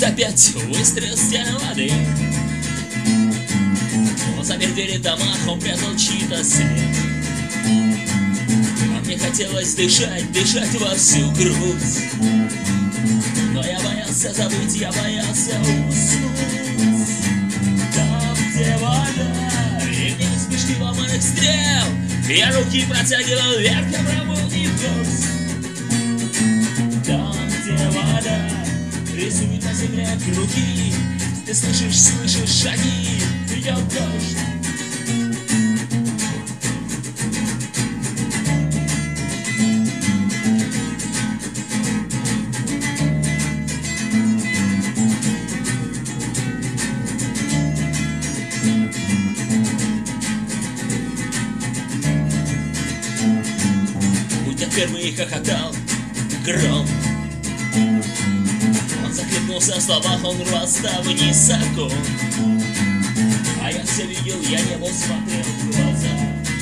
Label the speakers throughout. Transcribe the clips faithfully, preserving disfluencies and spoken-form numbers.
Speaker 1: дождь опять, выстрел стены воды. Он запер двери в домах, он прятал чьи-то след. А мне хотелось дышать, дышать во всю грудь. Но я боялся забыть, я боялся уснуть. Там, где вода, и мне вспышки ломаных стрел, я руки протягивал вверх, я брал молнии в гость. Там, где вода рисует на земле круги, ты слышишь, слышишь шаги, идет дождь.
Speaker 2: Впервые хохотал гром. Он захлебнулся в словах, он рвался высоко. А я все видел, я небо смотрел в глаза.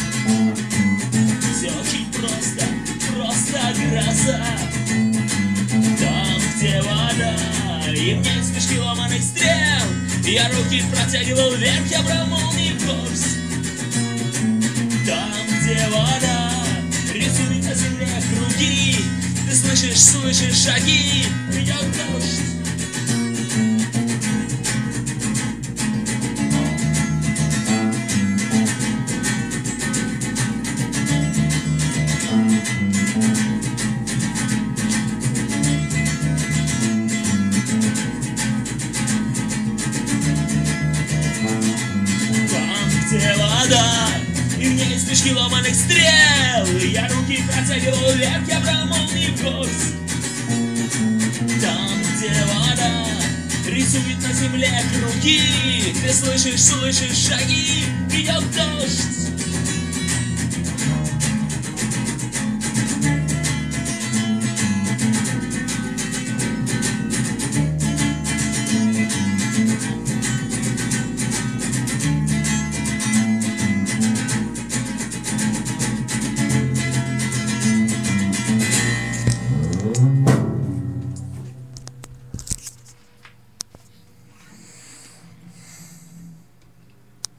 Speaker 2: Все очень просто, просто гроза. Там, где вода, и мне вспышки ломаных стрел, я руки протягивал вверх, я брал молнии в горсть. Там, где вода рисует на земле круги, ты слышишь, слышишь шаги, идет дождь. Там, где вода, и мне вспышки ломаных стрел, я руки протягивал вверх, я брал молнии в горсть. Там, где вода рисует на земле круги, ты слышишь, слышишь шаги, идет дождь.